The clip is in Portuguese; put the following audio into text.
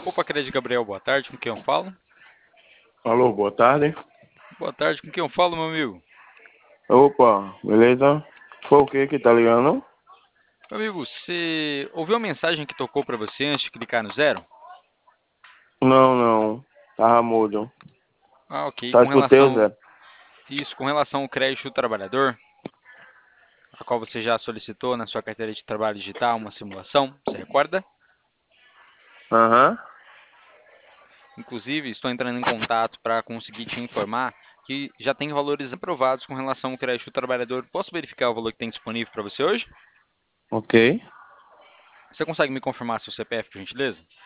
Opa, Crédito Gabriel, boa tarde, com quem eu falo? Alô, boa tarde. Boa tarde, com quem eu falo, meu amigo? Opa, beleza? Foi o que tá ligando? Meu amigo, você ouviu a mensagem que tocou para você antes de clicar no zero? Não, não. Tava mudo. Ah, ok. Só escutei o Zé. Com relação ao crédito do trabalhador, a qual você já solicitou na sua carteira de trabalho digital uma simulação, você recorda? Aham. Inclusive, estou entrando em contato para conseguir te informar que já tem valores aprovados com relação ao crédito do trabalhador. Posso verificar o valor que tem disponível para você hoje? Ok. Você consegue me confirmar seu CPF, por gentileza?